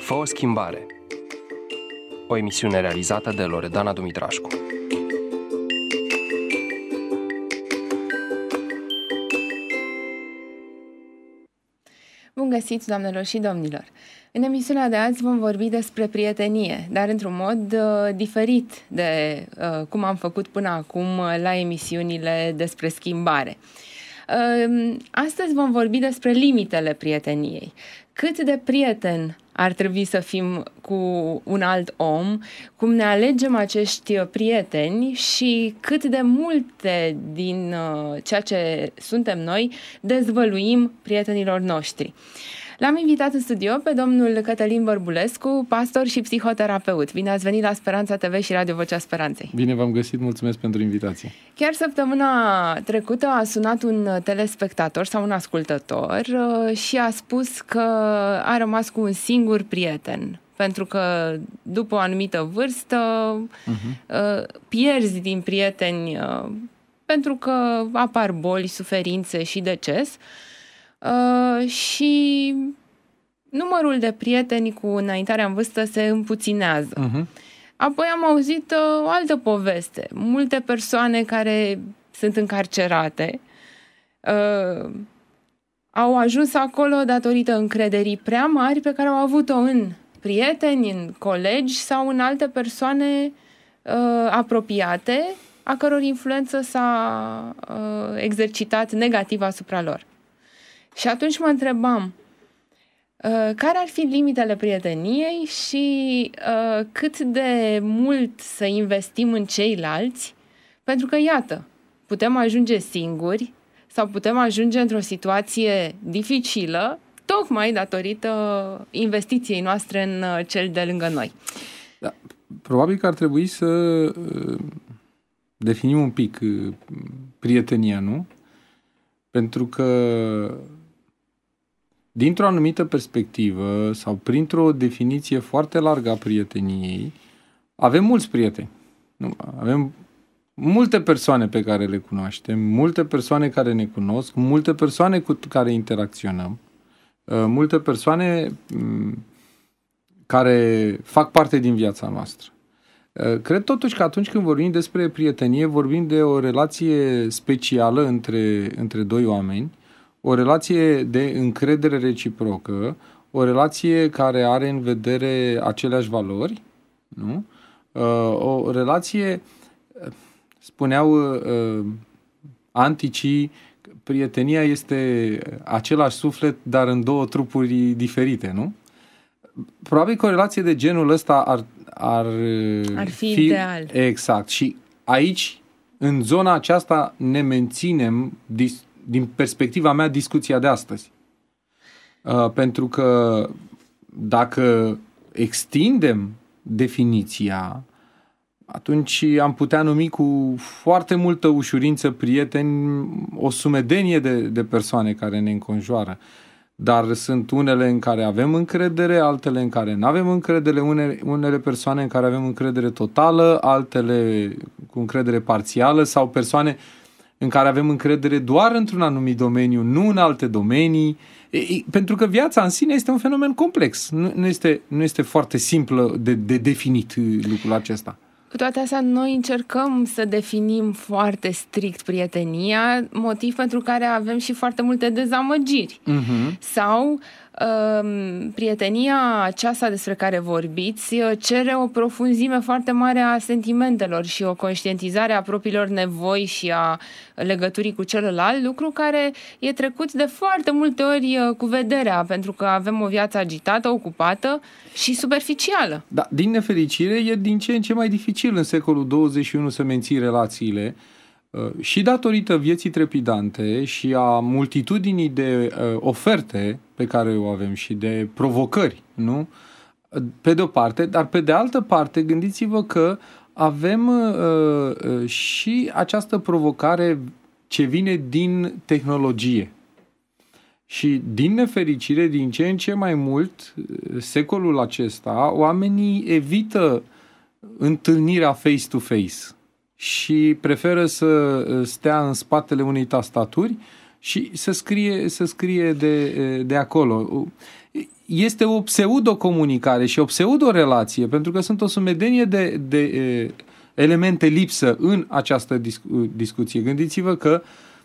Fă o schimbare. O emisiune realizată de Loredana Dumitrașcu. Bun găsit, doamnelor și domnilor! În emisiunea de azi vom vorbi despre prietenie, dar într-un mod diferit de cum am făcut până acum la emisiunile despre schimbare. Astăzi vom vorbi despre limitele prieteniei. Cât de prieten ar trebui să fim cu un alt om, cum ne alegem acești prieteni și cât de multe din ceea ce suntem noi dezvăluim prietenilor noștri. L-am invitat în studio pe domnul Cătălin Bărbulescu, pastor și psihoterapeut. Bine ați venit la Speranța TV și Radio Vocea Speranței. Bine v-am găsit, mulțumesc pentru invitație. Chiar săptămâna trecută a sunat un telespectator sau un ascultător și a spus că a rămas cu un singur prieten. Pentru că după o anumită vârstă pierzi din prieteni pentru că apar boli, suferințe și deces. Și numărul de prieteni cu înaintarea în vârstă se împuținează. Apoi am auzit o altă poveste. Multe persoane care sunt încarcerate au ajuns acolo datorită încrederii prea mari pe care au avut-o în prieteni, în colegi sau în alte persoane apropiate, a căror influență s-a exercitat negativ asupra lor. Și atunci mă întrebam, care ar fi limitele prieteniei și cât de mult să investim în ceilalți? Pentru că, iată, putem ajunge singuri sau putem ajunge într-o situație dificilă, tocmai datorită investiției noastre în cel de lângă noi. Da, probabil că ar trebui să definim un pic prietenia, nu? Pentru că dintr-o anumită perspectivă sau printr-o definiție foarte largă a prieteniei, avem mulți prieteni. Avem multe persoane pe care le cunoaștem, multe persoane care ne cunosc, multe persoane cu care interacționăm, multe persoane care fac parte din viața noastră. Cred totuși că atunci când vorbim despre prietenie, vorbim de o relație specială între doi oameni, o relație de încredere reciprocă, o relație care are în vedere aceleași valori, nu? O relație, spuneau anticii, prietenia este același suflet, dar în două trupuri diferite, nu? Probabil că o relație de genul ăsta ar fi ideal. Exact. Și aici, în zona aceasta, ne menținem, din perspectiva mea, discuția de astăzi. Pentru că dacă extindem definiția, atunci am putea numi cu foarte multă ușurință prieteni o sumedenie de persoane care ne înconjoară. Dar sunt unele în care avem încredere, altele în care nu avem încredere, unele persoane în care avem încredere totală, altele cu încredere parțială sau persoane în care avem încredere doar într-un anumit domeniu, nu în alte domenii. Pentru că viața în sine este un fenomen complex. Nu este foarte simplă de definit lucrul acesta. Cu toate astea, noi încercăm să definim foarte strict prietenia, motiv pentru care avem și foarte multe dezamăgiri. Sau prietenia aceasta despre care vorbiți cere o profunzime foarte mare a sentimentelor și o conștientizare a propriilor nevoi și a legăturii cu celălalt, lucru care e trecut de foarte multe ori cu vederea, pentru că avem o viață agitată, ocupată și superficială. Da, din nefericire e din ce în ce mai dificil în secolul 21 să menții relațiile și datorită vieții trepidante și a multitudinii de oferte pe care o avem și de provocări, nu? Pe de o parte, dar pe de altă parte, gândiți-vă că avem și această provocare ce vine din tehnologie. Și din nefericire, din ce în ce mai mult, secolul acesta, oamenii evită întâlnirea face-to-face și preferă să stea în spatele unei tastaturi și să scrie de acolo. este o pseudo-comunicare și o pseudo-relație, pentru că sunt o sumedenie de elemente lipsă în această discuție. Gândiți-vă că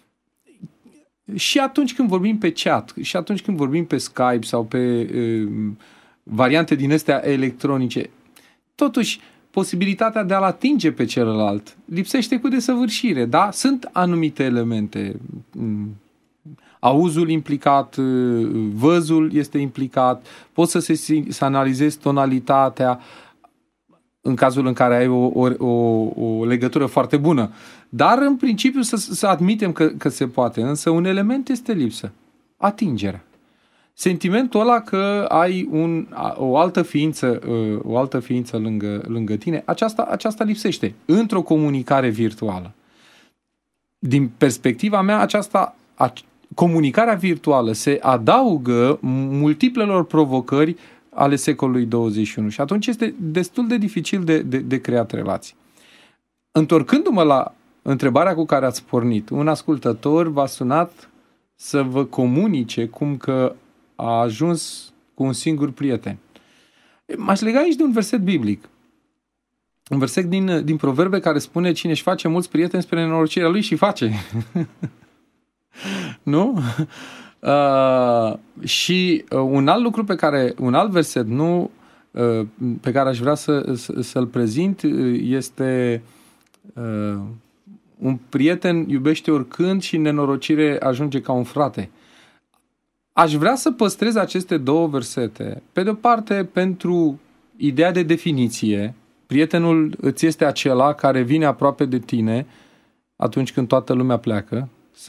și atunci când vorbim pe chat, și atunci când vorbim pe Skype sau pe variante din astea electronice, totuși posibilitatea de a-l atinge pe celălalt lipsește cu desăvârșire, da? Sunt anumite elemente. Auzul implicat, văzul este implicat, poți să analizezi tonalitatea în cazul în care ai o legătură foarte bună. Dar în principiu să admitem că se poate, însă un element este lipsă. Atingerea. Sentimentul ăla că ai o altă ființă lângă tine, aceasta lipsește într-o comunicare virtuală. Din perspectiva mea, comunicarea virtuală se adaugă multiplelor provocări ale secolului 21 și atunci este destul de dificil de creat relații. Întorcându-mă la întrebarea cu care ați pornit, un ascultător v-a sunat să vă comunice cum că a ajuns cu un singur prieten. M-aș lega aici de un verset biblic. Un verset din Proverbe care spune: cine își face mulți prieteni spre nenorocirea lui și face. Nu? Și un alt lucru un alt verset pe care aș vrea să-l prezint este: un prieten iubește oricând și în nenorocire ajunge ca un frate. Aș vrea să păstrez aceste două versete. Pe de-o parte, pentru ideea de definiție, prietenul îți este acela care vine aproape de tine atunci când toată lumea pleacă,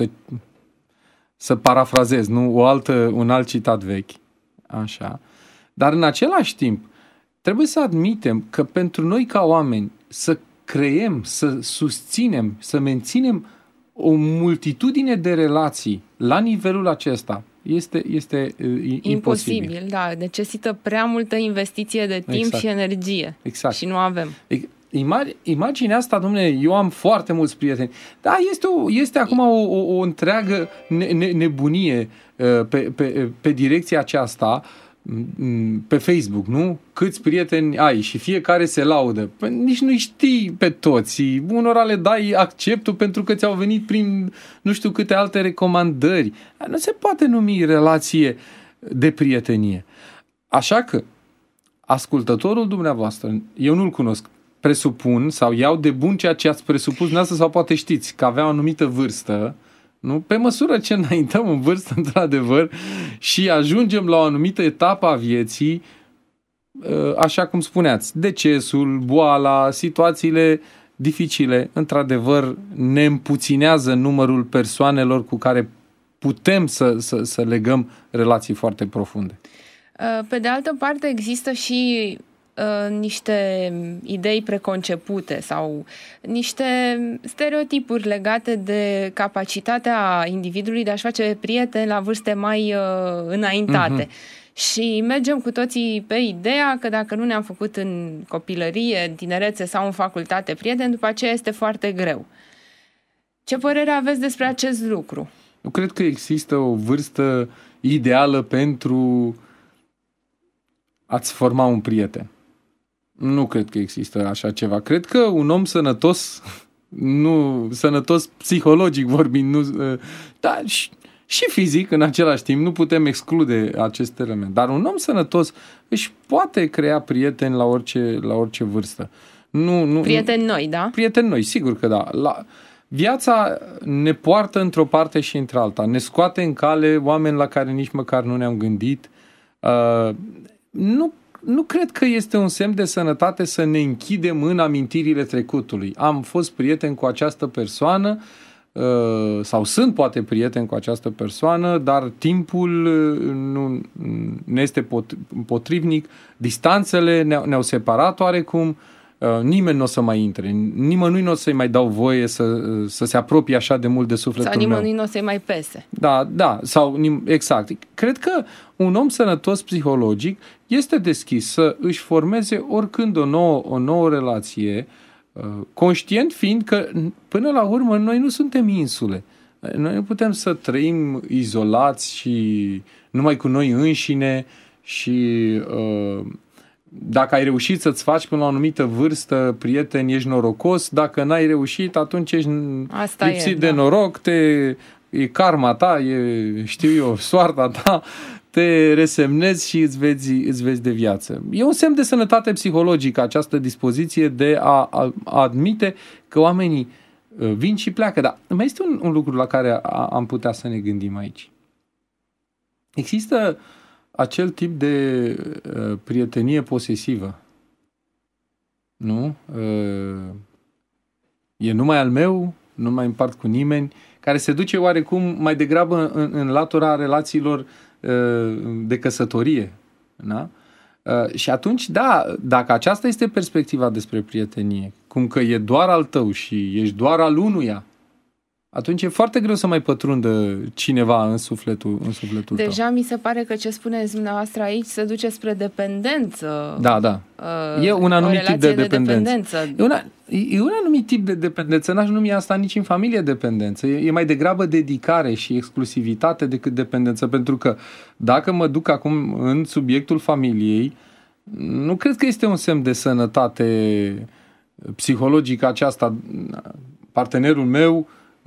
să parafrazez, nu? Un alt citat vechi. Așa. Dar în același timp, trebuie să admitem că pentru noi ca oameni să creăm, să susținem, să menținem o multitudine de relații la nivelul acesta este imposibil. Da, necesită prea multă investiție de timp și energie. Exact. Și nu avem. Imaginea asta, dom'le, eu am foarte mulți prieteni. Da, este acum o întreagă nebunie pe direcția aceasta pe Facebook, nu? Câți prieteni ai și fiecare se laudă. Nici nu știi pe toți. Unora le dai acceptul pentru că ți-au venit prin nu știu câte alte recomandări. Nu se poate numi relație de prietenie. Așa că ascultătorul dumneavoastră, eu nu-l cunosc, presupun sau iau de bun ceea ce ați presupus dumneavoastră sau poate știți că avea o anumită vârstă, nu? Pe măsură ce înaintăm în vârstă, într-adevăr, și ajungem la o anumită etapă a vieții, așa cum spuneați, decesul, boala, situațiile dificile, într-adevăr, ne împuținează numărul persoanelor cu care putem să legăm relații foarte profunde. Pe de altă parte, există și niște idei preconcepute sau niște stereotipuri legate de capacitatea individului de a-și face prieteni la vârste mai înaintate. Și mergem cu toții pe ideea că dacă nu ne-am făcut în copilărie, în tinerețe sau în facultate prieteni, după aceea este foarte greu. Ce părere aveți despre acest lucru? Eu cred că există o vârstă ideală pentru a-ți forma un prieten. Nu cred că există așa ceva. Cred că un om sănătos, sănătos psihologic vorbind, dar și fizic în același timp, nu putem exclude acest element. Dar un om sănătos își poate crea prieteni la orice vârstă. Prieteni noi, da? Prieteni noi, sigur că da. Viața ne poartă într-o parte și într-alta. Ne scoate în cale oameni la care nici măcar nu ne-am gândit. Nu cred că este un semn de sănătate să ne închidem în amintirile trecutului. Am fost prieten cu această persoană sau sunt poate prieten cu această persoană, dar timpul nu este potrivnic, distanțele ne-au separat oarecum, nimeni nu o să mai intre, nimănui nu o să-i mai dau voie să se apropie așa de mult de sufletul meu. Sau nimănui nu o să-i mai pese. Da, exact. Cred că un om sănătos psihologic este deschis să își formeze oricând o nouă relație, conștient fiind că până la urmă noi nu suntem insule. Noi nu putem să trăim izolați și numai cu noi înșine și dacă ai reușit să-ți faci până la o anumită vârstă prieteni, ești norocos, dacă n-ai reușit, atunci ești lipsit de noroc, e karma ta, știu eu, soarta ta, te resemnezi și îți vezi de viață. E un semn de sănătate psihologică această dispoziție de a admite că oamenii vin și pleacă. Dar mai este un lucru la care am putea să ne gândim aici. Există acel tip de prietenie posesivă. Nu? E numai al meu, nu mai împart cu nimeni, care se duce oarecum mai degrabă în latura relațiilor de căsătorie. Da? Și atunci, da, dacă aceasta este perspectiva despre prietenie, cum că e doar al tău și ești doar al unuia, atunci e foarte greu să mai pătrundă cineva în sufletul tău. Deja mi se pare că ce spuneți dumneavoastră aici se duce spre dependență. Da. E un anumit tip de dependență. E un anumit tip de dependență. N-aș numi asta nici în familie dependență. E mai degrabă dedicare și exclusivitate decât dependență. Pentru că dacă mă duc acum în subiectul familiei, nu cred că este un semn de sănătate psihologică aceasta. Partenerul meu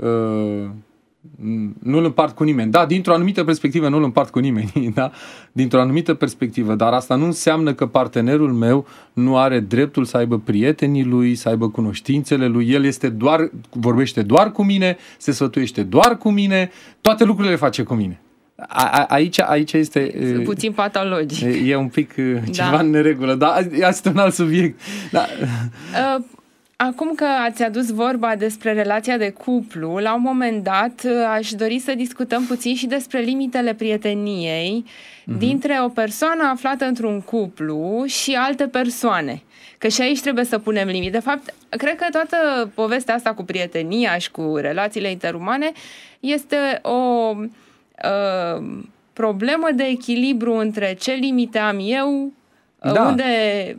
nu-l împart cu nimeni. Da, dintr-o anumită perspectivă nu-l împart cu nimeni, da? Dintr-o anumită perspectivă, dar asta nu înseamnă că partenerul meu nu are dreptul să aibă prietenii lui, să aibă cunoștințele lui. El vorbește doar cu mine, se sfătuiește doar cu mine, toate lucrurile le face cu mine. Aici este puțin patologic. E un pic ceva în neregulă, dar asta este un alt subiect. Da. Acum că ați adus vorba despre relația de cuplu, la un moment dat aș dori să discutăm puțin și despre limitele prieteniei dintre o persoană aflată într-un cuplu și alte persoane. Că și aici trebuie să punem limite. De fapt, cred că toată povestea asta cu prietenia și cu relațiile interumane este o problemă de echilibru între ce limite am eu, unde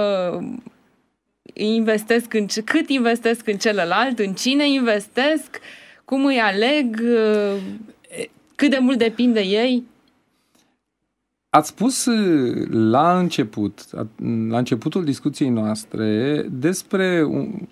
cât investesc în celălalt, în cine investesc, cum îi aleg, cât de mult depind de ei. Ați spus la începutul discuției noastre despre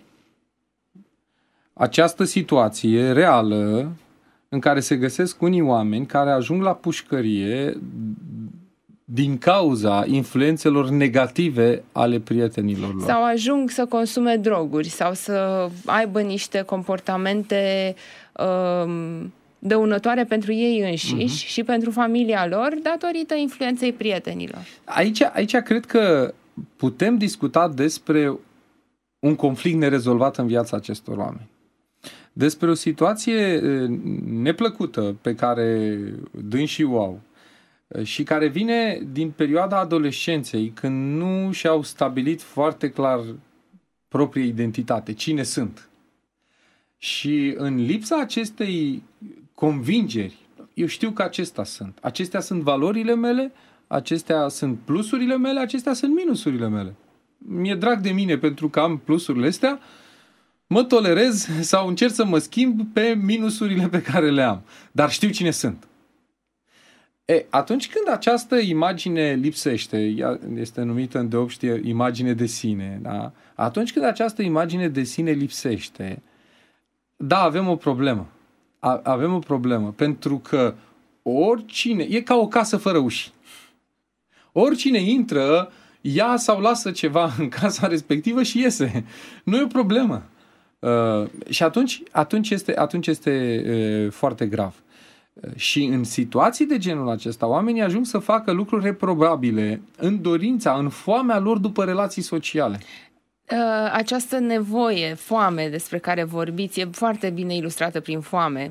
această situație reală în care se găsesc unii oameni care ajung la pușcărie din cauza influențelor negative ale prietenilor lor. Sau ajung să consume droguri sau să aibă niște comportamente dăunătoare pentru ei înșiși și pentru familia lor datorită influenței prietenilor. Aici cred că putem discuta despre un conflict nerezolvat în viața acestor oameni. Despre o situație neplăcută pe care dânsii o au și care vine din perioada adolescenței, când nu și-au stabilit foarte clar propria identitate, cine sunt. Și în lipsa acestei convingeri, eu știu că acestea sunt valorile mele, acestea sunt plusurile mele, acestea sunt minusurile mele. Mi-e drag de mine pentru că am plusurile astea, mă tolerez sau încerc să mă schimb pe minusurile pe care le am. Dar știu cine sunt. Atunci când această imagine lipsește, ea este numită îndeopște imagine de sine, da? Atunci când această imagine de sine lipsește, da, avem o problemă. Avem o problemă, pentru că oricine, e ca o casă fără uși. Oricine intră, ia sau lasă ceva în casa respectivă și iese. Nu e o problemă. Și atunci este foarte grav. Și în situații de genul acesta, oamenii ajung să facă lucruri reprobabile în dorința, în foamea lor după relații sociale. Această nevoie, foame despre care vorbiți, e foarte bine ilustrată prin foame.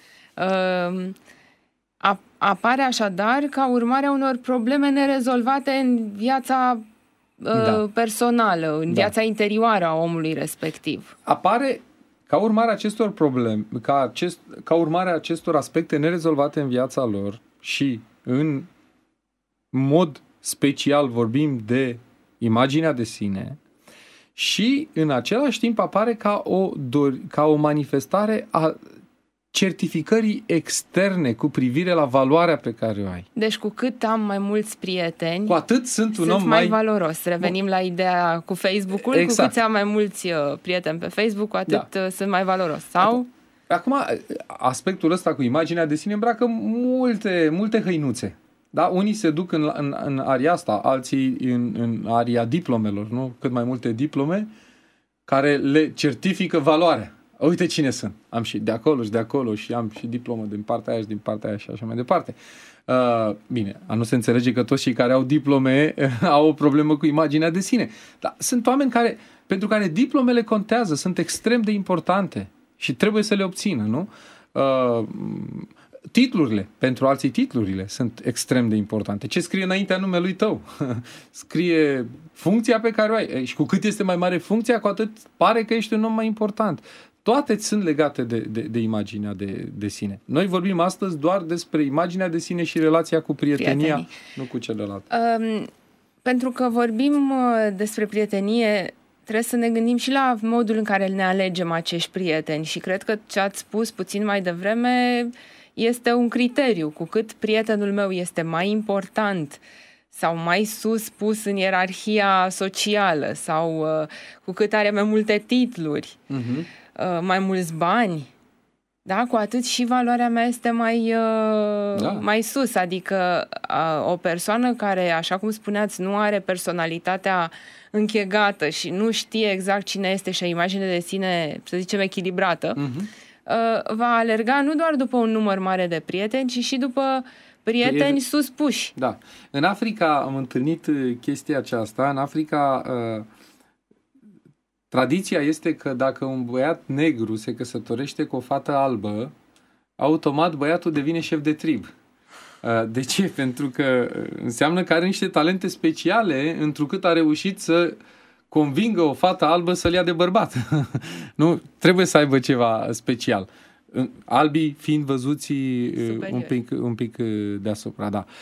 Apare așadar ca urmare a unor probleme nerezolvate în viața personală, în viața interioară a omului respectiv. Apare ca urmare a acestor probleme, ca urmare a acestor aspecte nerezolvate în viața lor și în mod special vorbim de imaginea de sine și în același timp apare ca o manifestare a certificării externe cu privire la valoarea pe care o ai. Deci cu cât am mai mulți prieteni, cu atât sunt un om mai valoros. Revenim la ideea cu Facebook-ul, exact. Cu cât am mai mulți prieteni pe Facebook, cu atât sunt mai valoros. Sau? Acum, aspectul ăsta cu imaginea de sine îmbracă multe hăinuțe. Da? Unii se duc în aria asta, alții în aria diplomelor, nu? Cât mai multe diplome care le certifică valoarea. Uite cine sunt. Am și de acolo și de acolo și am și diplomă din partea aia și din partea aia și așa mai departe. Bine, nu se înțelege că toți cei care au diplome au o problemă cu imaginea de sine. Dar sunt oameni pentru care diplomele contează, sunt extrem de importante și trebuie să le obțină, nu? Titlurile, pentru alții titlurile sunt extrem de importante. Ce scrie înaintea numelui tău? Scrie funcția pe care o ai. Și cu cât este mai mare funcția, cu atât pare că ești un om mai important. Toate sunt legate de imaginea de sine. Noi vorbim astăzi doar despre imaginea de sine și relația cu prietenia, nu cu celălalt. Pentru că vorbim despre prietenie, trebuie să ne gândim și la modul în care ne alegem acești prieteni. Și cred că ce ați spus puțin mai devreme este un criteriu. Cu cât prietenul meu este mai important sau mai sus pus în ierarhia socială sau cu cât are mai multe titluri, mai mulți bani, da? Cu atât și valoarea mea este mai sus. Adică o persoană care, așa cum spuneați, nu are personalitatea închegată și nu știe exact cine este și a imagine de sine, să zicem, echilibrată, va alerga nu doar după un număr mare de prieteni, ci și după prieteni suspuși. Da. În Africa am întâlnit chestia aceasta. În Africa tradiția este că dacă un băiat negru se căsătorește cu o fată albă, automat băiatul devine șef de trib. De ce? Pentru că înseamnă că are niște talente speciale, întrucât a reușit să convingă o fată albă să-l ia de bărbat. Nu? Trebuie să aibă ceva special. Albii fiind văzuți un pic deasupra, da.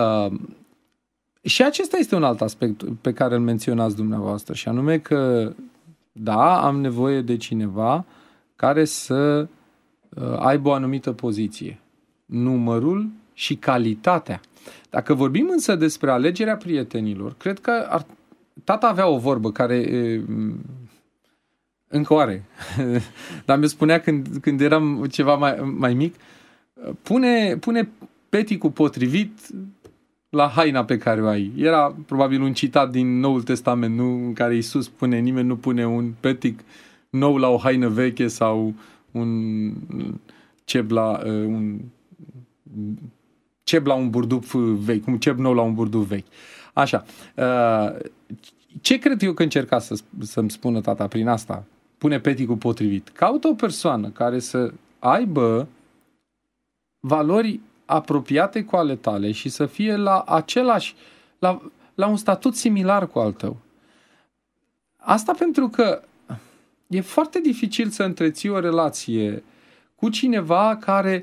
Și acesta este un alt aspect pe care îl menționați dumneavoastră, și anume că da, am nevoie de cineva care să aibă o anumită poziție. Numărul și calitatea. Dacă vorbim însă despre alegerea prietenilor, cred că tata avea o vorbă care încă o are. Dar mi-o spunea când eram ceva mai mic, pune peticul potrivit la haina pe care o ai. Era probabil un citat din Noul Testament, nu, în care Iisus spune: nimeni nu pune un petic nou la o haină veche sau un cep la un burduf vechi, un cep nou la un burduf vechi. Așa. Ce cred eu că încerca să-mi spună tata prin asta? Pune peticul potrivit. Caută o persoană care să aibă valori apropiate cu ale tale și să fie la un statut similar cu al tău. Asta pentru că e foarte dificil să întreții o relație cu cineva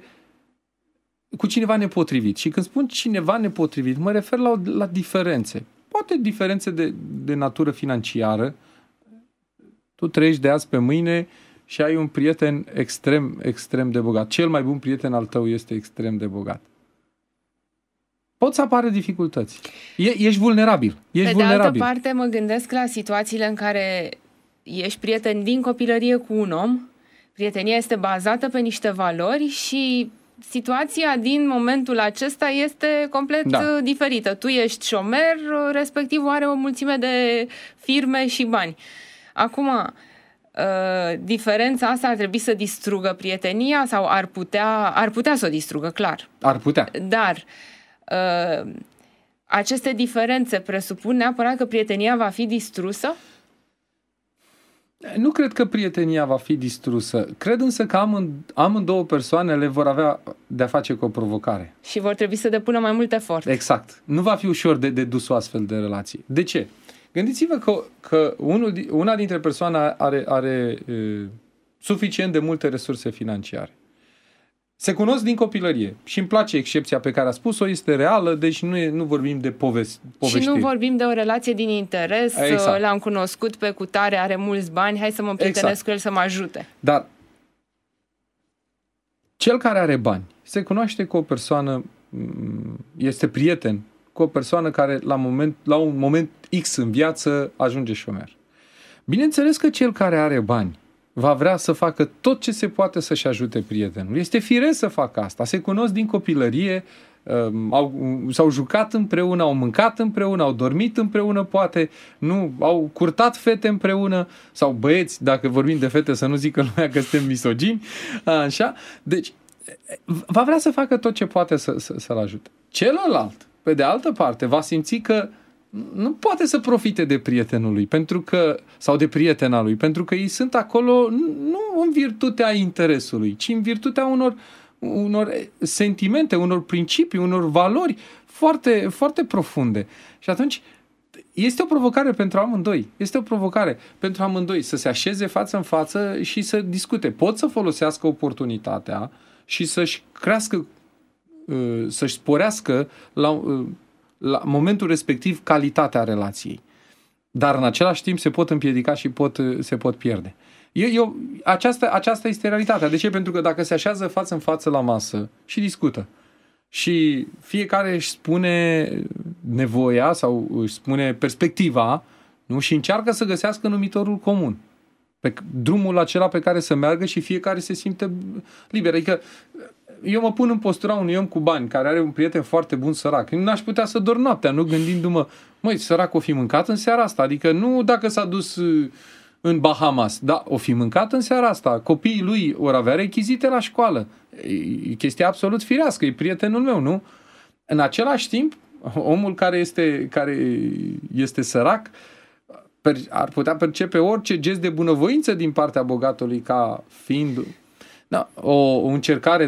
nepotrivit. Și când spun cineva nepotrivit, mă refer la diferențe. Poate diferențe de natură financiară. Tu trăiești de azi pe mâine și ai un prieten extrem, extrem de bogat. Cel mai bun prieten al tău este extrem de bogat. Pot să apară dificultăți. Ești vulnerabil. Pe de altă parte, mă gândesc la situațiile în care ești prieten din copilărie cu un om, prietenia este bazată pe niște valori și situația din momentul acesta este complet diferită. Tu ești șomer, respectiv are o mulțime de firme și bani. Acum, diferența asta ar trebui să distrugă prietenia sau ar putea să o distrugă, clar. Ar putea. Dar aceste diferențe presupun neapărat că prietenia va fi distrusă? Nu cred că prietenia va fi distrusă. Cred însă că amândouă persoanele vor avea de-a face cu o provocare. Și vor trebui să depună mai mult efort. Exact. Nu va fi ușor de dus o astfel de relație. De ce? Gândiți-vă că una dintre persoane are suficient de multe resurse financiare. Se cunosc din copilărie și îmi place excepția pe care a spus-o, este reală, deci nu vorbim de poveștiri. Și nu vorbim de o relație din interes, exact. L-am cunoscut pe cutare, are mulți bani, hai să mă prietenesc cu el să mă ajute. Dar Cel care are bani se cunoaște cu o persoană, este prieten cu o persoană care la un moment X în viață ajunge șomer. Bineînțeles că cel care are bani va vrea să facă tot ce se poate să-și ajute prietenul. Este firesc să facă asta. Se cunosc din copilărie, s-au jucat împreună, au mâncat împreună, au dormit împreună, poate, nu, au curtat fete împreună, sau băieți, dacă vorbim de fete, să nu zică lumea că suntem misogini, așa. Deci, va vrea să facă tot ce poate să-l ajute. Celălalt, pe de altă parte, va simți că nu poate să profite de prietenul lui, sau de prietena lui, pentru că ei sunt acolo nu în virtutea interesului, ci în virtutea unor sentimente, unor principii, unor valori foarte, foarte profunde. Și atunci este o provocare pentru amândoi. Este o provocare pentru amândoi să se așeze față în față și să discute. Pot să folosească oportunitatea și să-și crească, să-și sporească la momentul respectiv calitatea relației. Dar în același timp se pot împiedica și se pot pierde. Aceasta este realitatea. De ce? Pentru că dacă se așează față în față la masă și discută și fiecare își spune nevoia sau își spune perspectiva, nu? Și încearcă să găsească numitorul comun, pe drumul acela pe care să meargă și fiecare se simte liber. Adică eu mă pun în postura unui om cu bani care are un prieten foarte bun sărac. N-aș putea să dorm noaptea, nu gândindu-mă, măi, sărac o fi mâncat în seara asta. Adică nu dacă s-a dus în Bahamas, da, o fi mâncat în seara asta. Copiii lui or avea rechizite la școală. E chestia absolut firească, e prietenul meu, nu? În același timp, omul care este sărac ar putea percepe orice gest de bunăvoință din partea bogatului ca fiind o încercare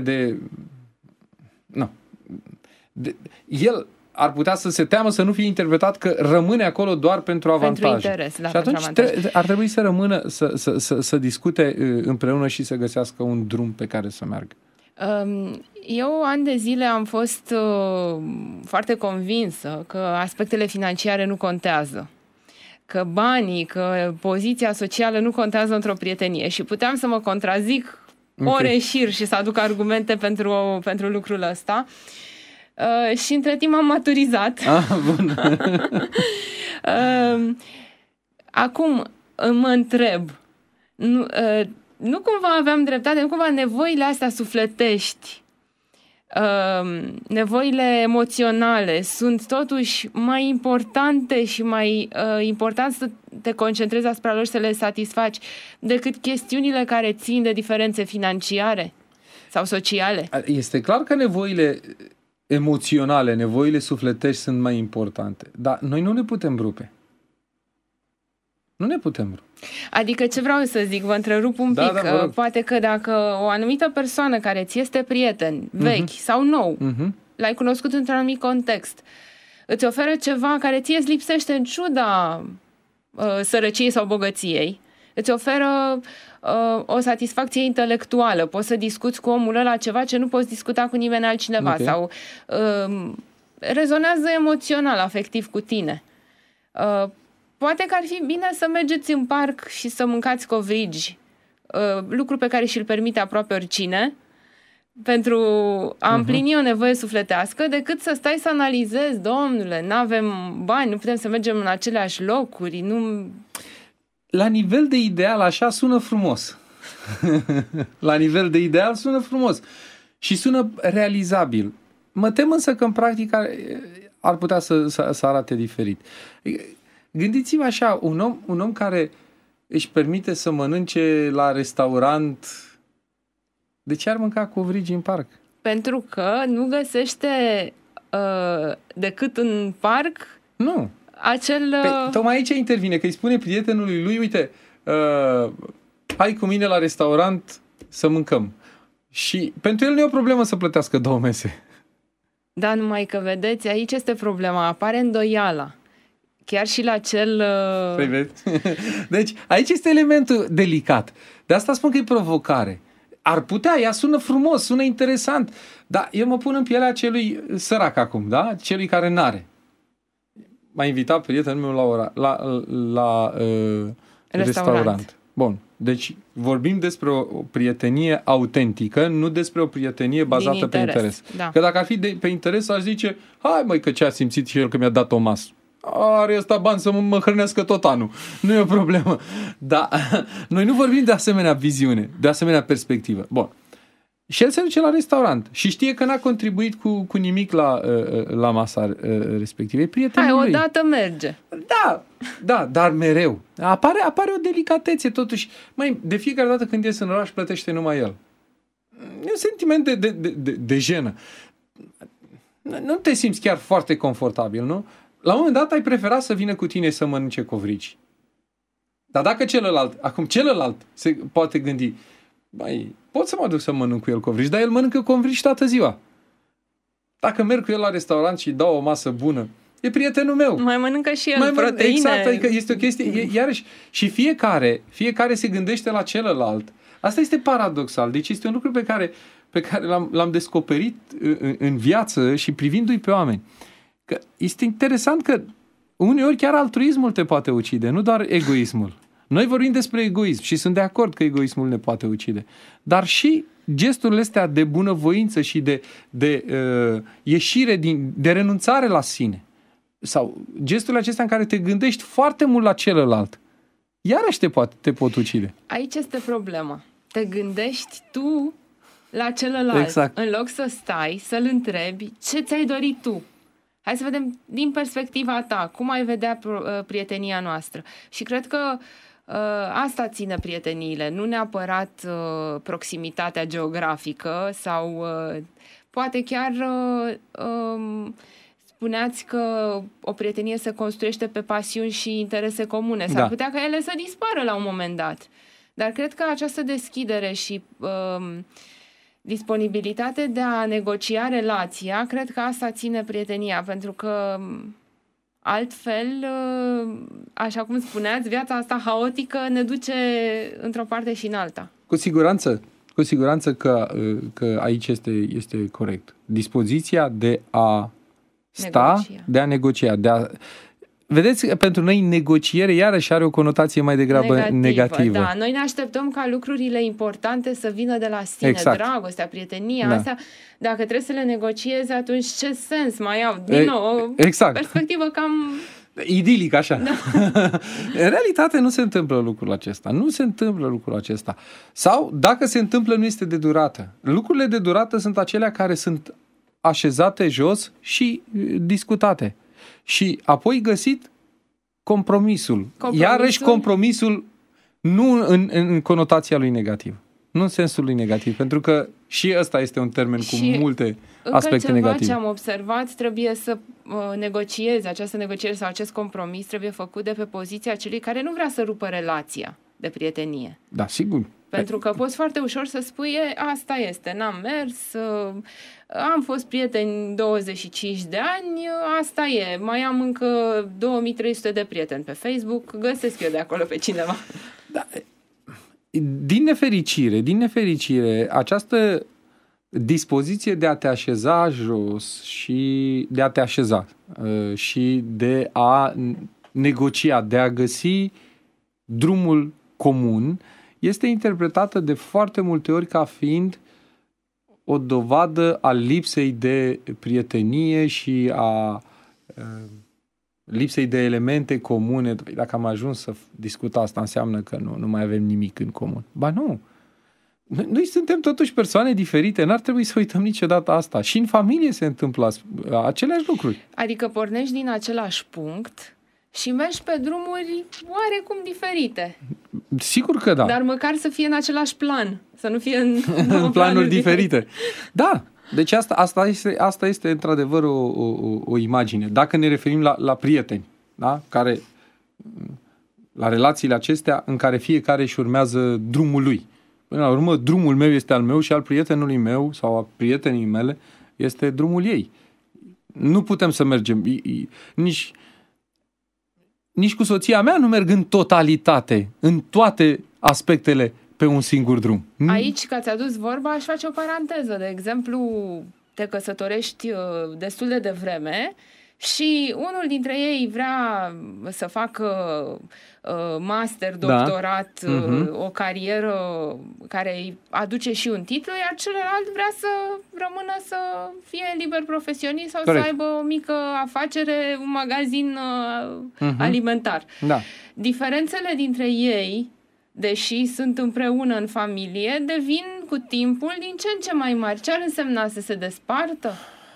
el ar putea să se teamă să nu fie interpretat că rămâne acolo doar pentru avantaj. Pentru interes, da, și atunci ar trebui să rămână, să discute împreună și să găsească un drum pe care să meargă. Eu ani de zile am fost foarte convinsă că aspectele financiare nu contează. Că banii, că poziția socială nu contează într-o prietenie și puteam să mă contrazic ore șir și să aduc argumente pentru lucrul ăsta. Și între timp am maturizat. Bun. Acum mă întreb, nu cumva aveam dreptate, nu cumva nevoile astea sufletești, nevoile emoționale sunt totuși mai importante și mai important să te concentrezi asupra lor și să le satisfaci decât chestiunile care țin de diferențe financiare sau sociale? Este clar că nevoile emoționale, nevoile sufletești sunt mai importante, dar noi nu ne putem rupe. Nu ne putem rupe. Adică ce vreau să zic, vă întrerup un pic, poate că dacă o anumită persoană care ți este prieten, vechi sau nou, l-ai cunoscut într-un anumit context, îți oferă ceva care ție îți lipsește în ciuda sărăciei sau bogăției, îți oferă o satisfacție intelectuală, poți să discuți cu omul ăla ceva ce nu poți discuta cu nimeni altcineva, sau rezonează emoțional, afectiv cu tine. Poate că ar fi bine să mergeți în parc și să mâncați covrigi, lucru pe care și-l permite aproape oricine, pentru a împlini o nevoie sufletească, decât să stai să analizezi, domnule, n-avem bani, nu putem să mergem în aceleași locuri, nu... La nivel de ideal, așa sună frumos. La nivel de ideal sună frumos. Și sună realizabil. Mă tem însă că în practică ar putea să arate diferit. Gândiți-vă așa, un om care își permite să mănânce la restaurant, de ce ar mânca covrigi în parc? Pentru că nu găsește decât în parc acel... Tocmai aici intervine, că îi spune prietenului lui, uite, hai cu mine la restaurant să mâncăm. Și pentru el nu e o problemă să plătească 2 mese. Da, numai că vedeți, aici este problema, apare îndoiala. Chiar și la cel... Deci, aici este elementul delicat. De asta spun că e provocare. Ar putea, ea sună frumos, sună interesant, dar eu mă pun în pielea celui sărac acum, da? Celui care n-are. M-a invitat prietenul meu la restaurant. Bun. Deci vorbim despre o prietenie autentică, nu despre o prietenie bazată pe interes. Da. Că dacă ar fi pe interes, aș zice, hai măi, că ce a simțit și el că mi-a dat o masă. Are ăsta bani să mă hrănească tot anul. Nu e o problemă. Dar noi nu vorbim de asemenea viziune, de asemenea perspectivă. Bun. Și el se duce la restaurant și știe că n-a contribuit cu nimic la masa respectivă. E prietenul lui. Odată merge. Da, dar mereu. Apare o delicatețe totuși. Măi, de fiecare dată când ies în oraș, plătește numai el. E un sentiment de jenă. Nu te simți chiar foarte confortabil, nu? La un moment dat ai preferat să vină cu tine să mănânce covrici. Dar dacă celălalt se poate gândi, băi, pot să mă duc să mănânc cu el covrici, dar el mănâncă covrici toată ziua. Dacă merg cu el la restaurant și dau o masă bună, e prietenul meu. Mai mănâncă și el proteine. Exact, adică este o chestie, iarăși, și fiecare se gândește la celălalt. Asta este paradoxal. Deci este un lucru pe care l-am descoperit în viață și privindu-i pe oameni. Că este interesant că uneori chiar altruismul te poate ucide, nu doar egoismul. Noi vorbim despre egoism și sunt de acord că egoismul ne poate ucide. Dar și gesturile astea de bunăvoință și de ieșire, de renunțare la sine. Sau gesturile acestea în care te gândești foarte mult la celălalt. Iarăși te pot ucide. Aici este problema. Te gândești tu la celălalt. Exact. În loc să stai, să-l întrebi ce ți-ai dorit tu. Hai să vedem din perspectiva ta, cum ai vedea prietenia noastră. Și cred că asta ține prieteniile, nu neapărat proximitatea geografică sau poate chiar spuneați că o prietenie se construiește pe pasiuni și interese comune. S-ar putea ca ele să dispară la un moment dat. Dar cred că această deschidere și disponibilitate de a negocia relația, cred că asta ține prietenia, pentru că altfel, așa cum spuneați, viața asta haotică ne duce într-o parte și în alta. Cu siguranță că aici este corect. Dispoziția de a de a negocia, Vedeți, pentru noi negociere iarăși are o conotație mai degrabă negativă. Da, noi ne așteptăm ca lucrurile importante să vină de la sine, exact. Dragostea, prietenia, astea. Dacă trebuie să le negociezi, atunci ce sens mai au? Din nou, exact. Perspectivă cam idilic, așa. Da. În realitate nu se întâmplă lucrul acesta. Sau, dacă se întâmplă, nu este de durată. Lucrurile de durată sunt acelea care sunt așezate jos și discutate. Și apoi găsit compromisul. Iarăși compromisul nu în conotația lui negativ. Nu în sensul lui negativ. Pentru că și ăsta este un termen cu multe aspecte negative. Ce am observat, trebuie să negociezi, această negociere sau acest compromis trebuie făcut de pe poziția celui care nu vrea să rupă relația de prietenie. Da, sigur. Pentru că poți foarte ușor să spui, asta este, n-am mers, am fost prieteni 25 de ani, asta e, mai am încă 2300 de prieteni pe Facebook, găsesc eu de acolo pe cineva. Da. Din nefericire, această dispoziție de a te așeza jos și de a te așeza și de a negocia, de a găsi drumul comun, este interpretată de foarte multe ori ca fiind o dovadă a lipsei de prietenie și a lipsei de elemente comune. Dacă am ajuns să discutăm asta, înseamnă că nu mai avem nimic în comun. Ba nu! Noi suntem totuși persoane diferite, n-ar trebui să uităm niciodată asta. Și în familie se întâmplă aceleași lucruri. Adică pornești din același punct și mergi pe drumuri oarecum diferite. Sigur că da. Dar măcar să fie în același plan, să nu fie în planuri diferite. Da, deci asta este într-adevăr o imagine. Dacă ne referim la prieteni, da? La relațiile acestea în care fiecare își urmează drumul lui. Până la urmă, drumul meu este al meu și al prietenului meu sau a prietenii mele este drumul ei. Nu putem să mergem nici cu soția mea nu merg în totalitate, în toate aspectele pe un singur drum. Aici, că ați adus vorba, aș face o paranteză. De exemplu, te căsătorești destul de devreme și unul dintre ei vrea să facă master, doctorat, o carieră care îi aduce și un titlu, iar celălalt vrea să rămână să fie liber profesionist sau să aibă o mică afacere, un magazin alimentar. Da. Diferențele dintre ei, deși sunt împreună în familie, devin cu timpul din ce în ce mai mari. Ce ar însemna să se despartă?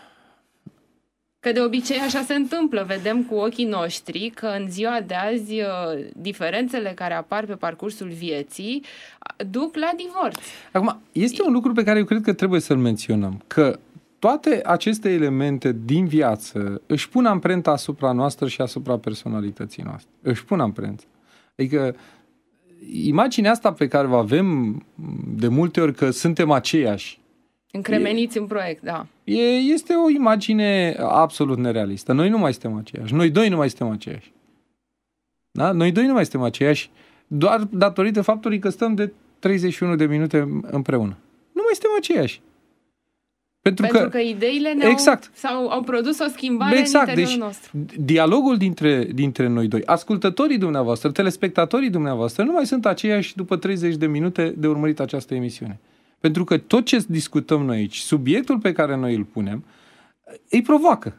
Că de obicei așa se întâmplă. Vedem cu ochii noștri că în ziua de azi diferențele care apar pe parcursul vieții duc la divorț. Acum, este un lucru pe care eu cred că trebuie să-l menționăm, că toate aceste elemente din viață își pun amprenta asupra noastră și asupra personalității noastre. Își pun amprenta. Adică imaginea asta pe care o avem de multe ori că suntem aceiași, încremeniți în proiect, da. Este o imagine absolut nerealistă. Noi nu mai suntem aceiași. Noi doi nu mai suntem aceiași. Da? Noi doi nu mai suntem aceiași doar datorită faptului că stăm de 31 de minute împreună. Nu mai suntem aceiași. Pentru că ideile au produs o schimbare în interiorul nostru. Dialogul dintre noi doi, ascultătorii dumneavoastră, telespectatorii dumneavoastră, nu mai sunt aceiași după 30 de minute de urmărit această emisiune. Pentru că tot ce discutăm noi aici, subiectul pe care noi îl punem, îi provoacă.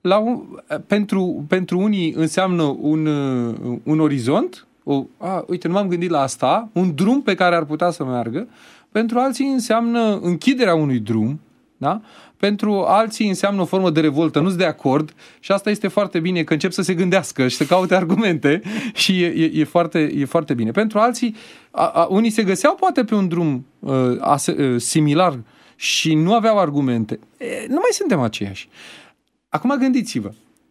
Pentru unii înseamnă un orizont, uite, nu m-am gândit la asta, un drum pe care ar putea să meargă, pentru alții înseamnă închiderea unui drum, da? Pentru alții înseamnă o formă de revoltă, nu-s de acord și asta este foarte bine, că încep să se gândească și să caute argumente și e foarte bine. Pentru alții, unii se găseau poate pe un drum similar și nu aveau argumente. Nu mai suntem aceiași. Acum gândiți-vă,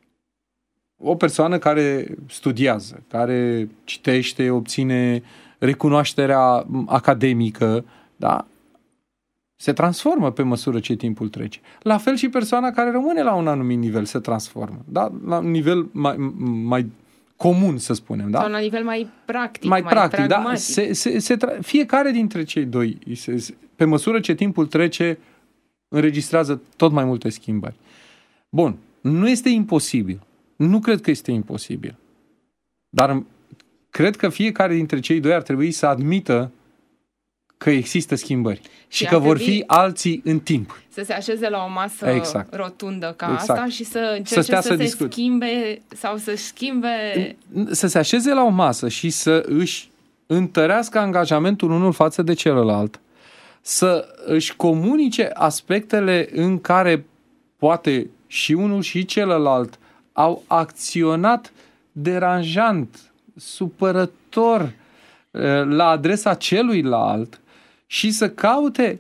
o persoană care studiază, care citește, obține recunoașterea academică, da? Se transformă pe măsură ce timpul trece. La fel și persoana care rămâne la un anumit nivel se transformă. Da? La un nivel mai comun, să spunem. Da? Sau la nivel mai practic, mai pragmatic. Da? Fiecare dintre cei doi, pe măsură ce timpul trece, înregistrează tot mai multe schimbări. Bun, nu este imposibil. Nu cred că este imposibil. Dar cred că fiecare dintre cei doi ar trebui să admită că există schimbări și că vor fi alții în timp. Să se așeze la o masă rotundă ca asta și să încerce să se schimbe sau să-și schimbe... Să se așeze la o masă și să își întărească angajamentul unul față de celălalt, să își comunice aspectele în care poate și unul și celălalt au acționat deranjant, supărător la adresa celuilalt și să caute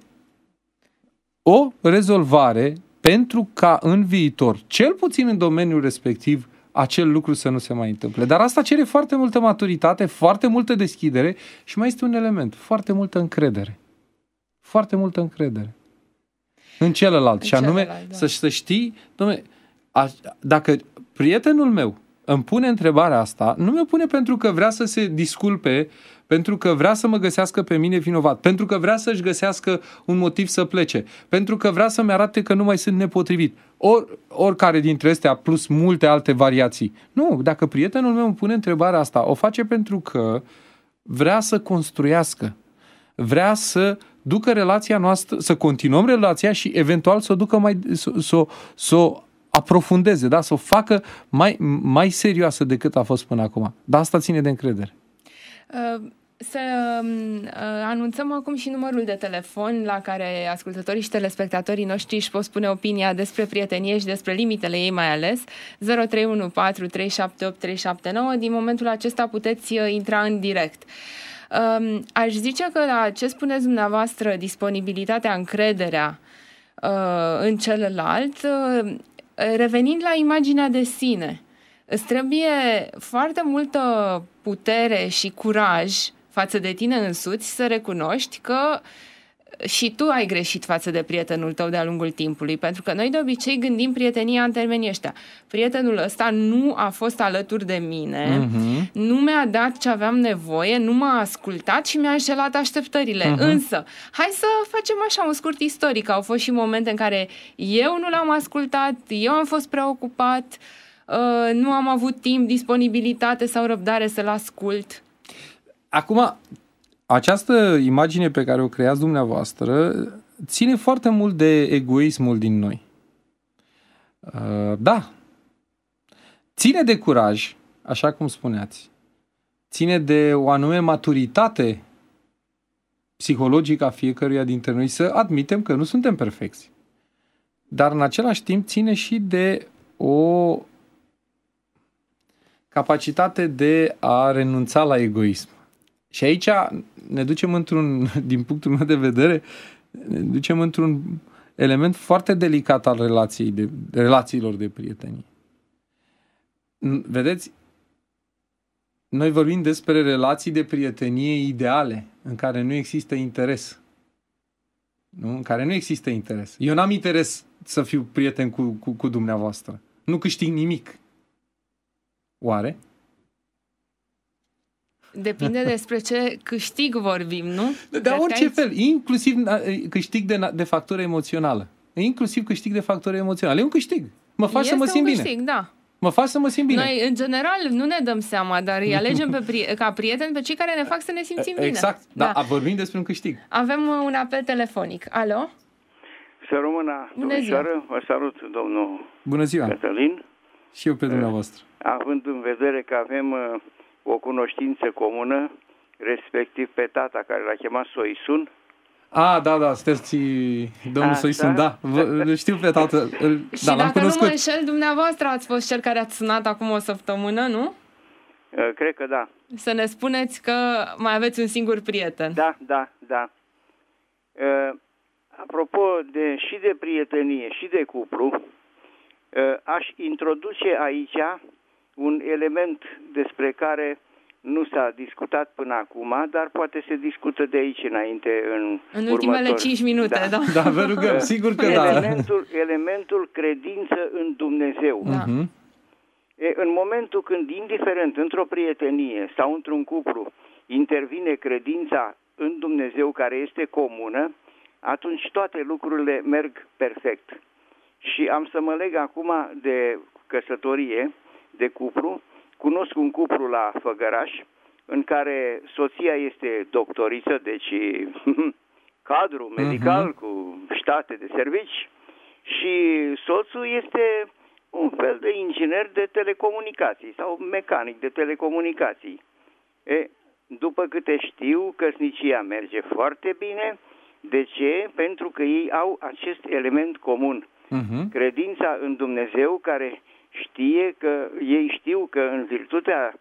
o rezolvare pentru ca în viitor, cel puțin în domeniul respectiv, acel lucru să nu se mai întâmple. Dar asta cere foarte multă maturitate, foarte multă deschidere și mai este un element, foarte multă încredere. Foarte multă încredere în celălalt. Și anume să știi, dom'le, dacă prietenul meu îmi pune întrebarea asta, nu mi-o pune pentru că vrea să se disculpe, pentru că vrea să mă găsească pe mine vinovat, pentru că vrea să-și găsească un motiv să plece, pentru că vrea să-mi arate că nu mai sunt nepotrivit. Oricare dintre astea, plus multe alte variații. Nu, dacă prietenul meu îmi pune întrebarea asta, o face pentru că vrea să construiască, vrea să ducă relația noastră, să continuăm relația și eventual să o ducă să o aprofundeze, da? Să o facă mai serioasă decât a fost până acum. Dar asta ține de încredere. Să anunțăm acum și numărul de telefon la care ascultătorii și telespectatorii noștri își pot spune opinia despre prietenie și despre limitele ei mai ales. 0314 378 379. Din momentul acesta puteți intra în direct. Aș zice că la ce spuneți dumneavoastră, disponibilitatea, încrederea în celălalt, revenind la imaginea de sine, îți trebuie foarte multă putere și curaj față de tine însuți să recunoști că și tu ai greșit față de prietenul tău de-a lungul timpului, pentru că noi de obicei gândim prietenia în termenii ăștia. Prietenul ăsta nu a fost alături de mine, nu mi-a dat ce aveam nevoie, nu m-a ascultat și mi-a înșelat așteptările. Însă, hai să facem așa un scurt istoric. Au fost și momente în care eu nu l-am ascultat, eu am fost preocupat, nu am avut timp, disponibilitate sau răbdare să-l ascult. Acum, această imagine pe care o creați dumneavoastră ține foarte mult de egoismul din noi. Da. Ține de curaj, așa cum spuneați. Ține de o anume maturitate psihologică a fiecăruia dintre noi să admitem că nu suntem perfecți. Dar în același timp ține și de o capacitate de a renunța la egoism. Și aici ne ducem din punctul meu de vedere, ne ducem într-un element foarte delicat al relațiilor de prietenie. Vedeți, noi vorbim despre relații de prietenie ideale, în care nu există interes. Nu? În care nu există interes. Eu n-am interes să fiu prieten cu dumneavoastră. Nu câștig nimic. Oare? Depinde despre ce câștig vorbim, nu? De orice fel, inclusiv câștig de factură emoțională. Inclusiv câștig de factură emoțională. E un câștig. Mă faci să mă simt bine. Câștig, da. Mă faci să mă simt bine. Noi, în general, nu ne dăm seama, dar îi alegem ca prieteni pe cei care ne fac să ne simțim bine. Exact, da. Vorbim despre un câștig. Avem un apel telefonic. Alo? Să rămână, domnișoară, vă salut, domnul Bună ziua. Cătălin. Și eu pe dumneavoastră. Având în vedere că avem o cunoștință comună, respectiv pe tata care l-a chemat Soisun. Da, sunteți domnul Soisun, da. Știu pe tată. Și dacă cunoscut. Nu mă înșel, dumneavoastră ați fost cel care ați sunat acum o săptămână, nu? Cred că da. Să ne spuneți că mai aveți un singur prieten. Da. Apropo și de prietenie și de cuplu, aș introduce aici un element despre care nu s-a discutat până acum, dar poate se discută de aici înainte în ultimele 5 minute, da. Da, vă rugăm, sigur că elementul credință în Dumnezeu. Da. În momentul când, indiferent, într-o prietenie sau într-un cuplu, intervine credința în Dumnezeu care este comună, atunci toate lucrurile merg perfect. Și am să mă leg acum de căsătorie, de cuplu. Cunosc un cuplu la Făgăraș, în care soția este doctoriță, deci cadru medical cu state de servici, și soțul este un fel de inginer de telecomunicații sau mecanic de telecomunicații. După câte știu, căsnicia merge foarte bine. De ce? Pentru că ei au acest element comun. Credința în Dumnezeu, care ei știu că în virtutea,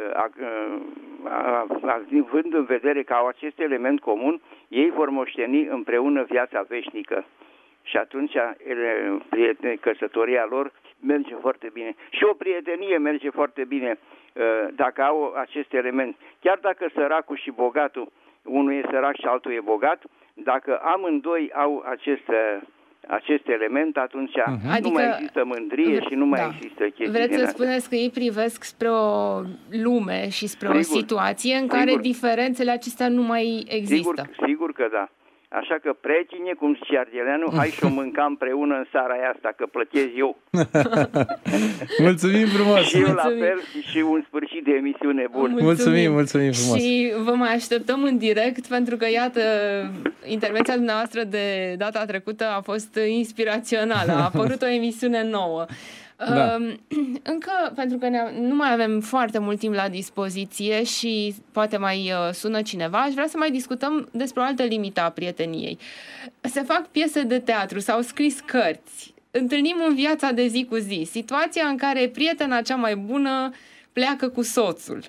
având în vedere că au acest element comun, ei vor moșteni împreună viața veșnică. Și atunci căsătoria lor merge foarte bine. Și o prietenie merge foarte bine dacă au acest element. Chiar dacă săracul și bogatul, unul e sărac și altul e bogat, dacă amândoi au acest element, atunci nu mai există mândrie și nu mai există chestii. Vreți să spuneți că ei privesc spre o lume și spre o situație în care diferențele acestea nu mai există. Sigur că da. Așa că prietenie, cum zice Argeleanu, hai și o mâncăm împreună în seara asta, că plătesc eu. Mulțumim frumos! Și eu la fel și un sfârșit de emisiune bun. Mulțumim frumos! Și vă mai așteptăm în direct, pentru că, iată, intervenția dumneavoastră de data trecută a fost inspirațională. A apărut o emisiune nouă. Da. Încă, pentru că nu mai avem foarte mult timp la dispoziție și poate mai sună cineva, aș vrea să mai discutăm despre o altă limită a prieteniei. Se fac piese de teatru, s-au scris cărți, întâlnim în viața de zi cu zi situația în care prietena cea mai bună pleacă cu soțul.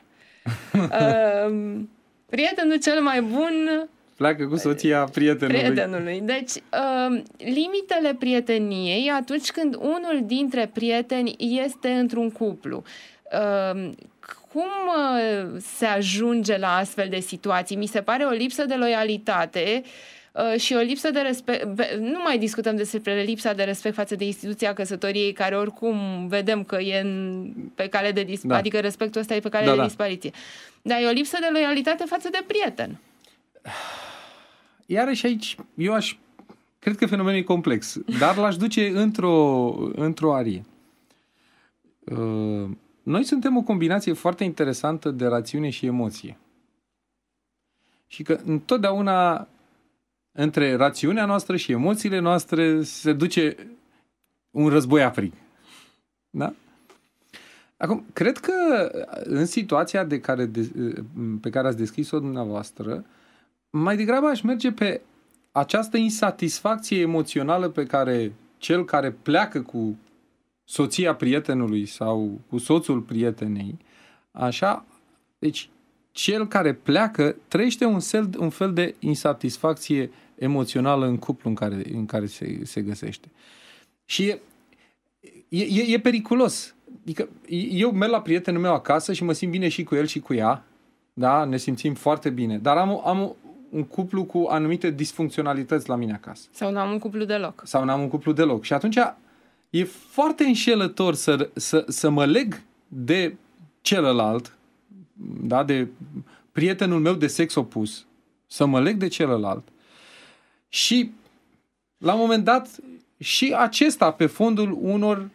Prietenul cel mai bun pleacă cu soția prietenului. Deci, limitele prieteniei atunci când unul dintre prieteni este într-un cuplu. Cum se ajunge la astfel de situații? Mi se pare o lipsă de loialitate și o lipsă de respect. Nu mai discutăm despre lipsa de respect față de instituția căsătoriei, care oricum vedem că e pe cale de dispariție, adică respectul ăsta e pe cale de dispariție. Dar e o lipsă de loialitate față de prieten. Iarăși aici, cred că fenomenul e complex, dar l-aș duce într-o arie. noi suntem o combinație foarte interesantă de rațiune și emoție. Și că întotdeauna între rațiunea noastră și emoțiile noastre se duce un război aprig. Da? Acum, cred că în situația pe care ați descris-o dumneavoastră, mai degrabă aș merge pe această insatisfacție emoțională pe care cel care pleacă cu soția prietenului sau cu soțul prietenei, așa, deci cel care pleacă trăiește un fel de insatisfacție emoțională în cuplu în care se găsește. Și e periculos. Adică eu merg la prietenul meu acasă și mă simt bine și cu el și cu ea, da? Ne simțim foarte bine, dar am un cuplu cu anumite disfuncționalități la mine acasă. Sau n-am un cuplu deloc. Sau n-am un cuplu deloc. Și atunci e foarte înșelător să mă leg de celălalt, da? De prietenul meu de sex opus, să mă leg de celălalt și la un moment dat și acesta pe fondul unor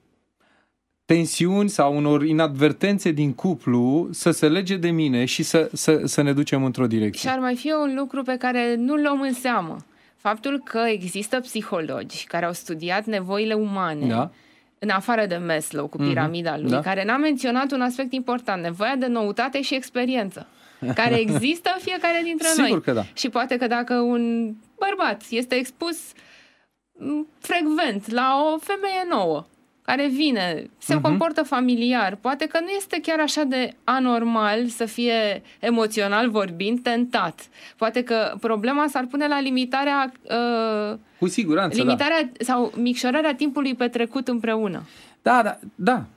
tensiuni sau unor inadvertențe din cuplu să se lege de mine și să ne ducem într-o direcție. Și ar mai fi un lucru pe care nu-l luăm în seamă. Faptul că există psihologi care au studiat nevoile umane, da, în afară de Maslow cu piramida lui, da, care n-a menționat un aspect important, nevoia de noutate și experiență, care există în fiecare dintre noi. Sigur că da. Și poate că dacă un bărbat este expus frecvent la o femeie nouă, care vine, se comportă familiar, poate că nu este chiar așa de anormal să fie, emoțional vorbind, tentat. Poate că problema s-ar pune la limitarea cu siguranță, limitarea sau micșorarea timpului petrecut împreună. Da.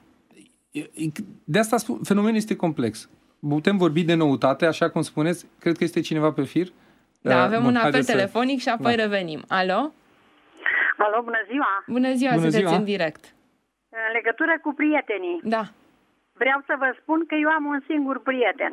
De asta spun, fenomenul este complex. Putem vorbi de noutate, așa cum spuneți, cred că este cineva pe fir. Da, avem un apel telefonic și apoi revenim. Alo? Alo, bună ziua! Bună ziua, sunteți în direct. În legătură cu prietenii, da, vreau să vă spun că eu am un singur prieten.